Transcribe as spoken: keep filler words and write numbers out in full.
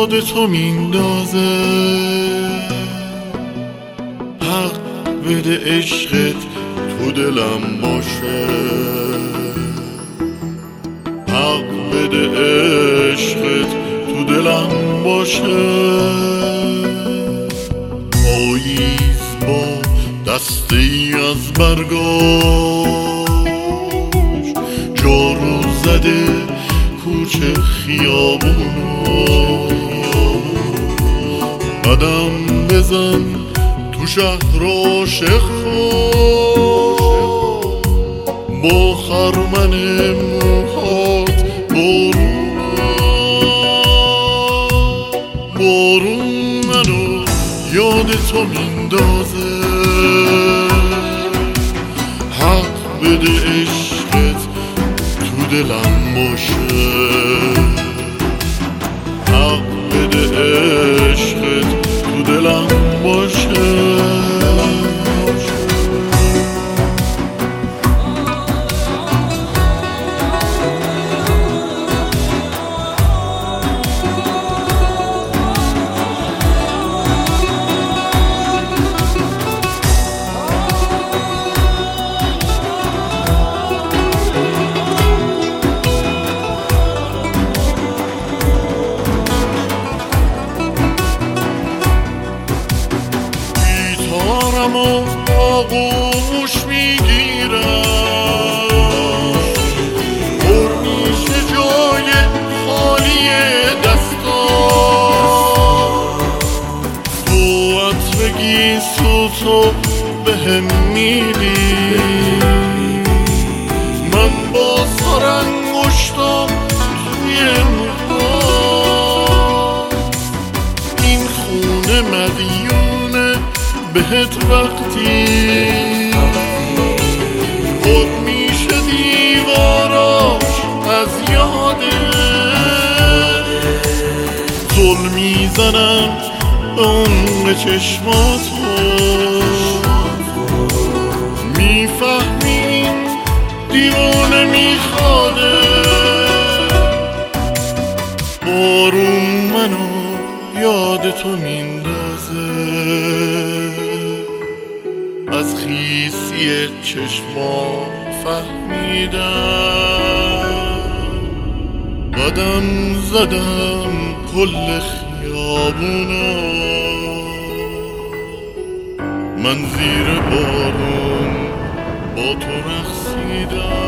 یاد تو میندازه. حق بده عشقت تو دلم باشه، حق بده عشقت تو دلم باشه. پاییز با دستی از برگاش جارو زده کوچه خیابونو. قدم بزن تو شهر عاشق با خرمن موهات بارون بارون منو یاد تو میندازه. حق بده عشقت تو دلم باشه، حق بده عشقت تو دلم باشه. و آغوش میگیرم، پر میشه جای خالی دستان. تو عطرگی سوتو بهم میدی، من با سر انگشتم توی موهام. این خونه مدیونه بهت وقتی پر میشه دیواراش از یاده. زل میزنم به عمق چشماتو، میفهمین دیوانه میخواده. بارون منو یاد تو میندازه، از خیسی چشما فهمیدم. قدم زدم کل خیابونا، من زیر بارون با تو رقصیدم.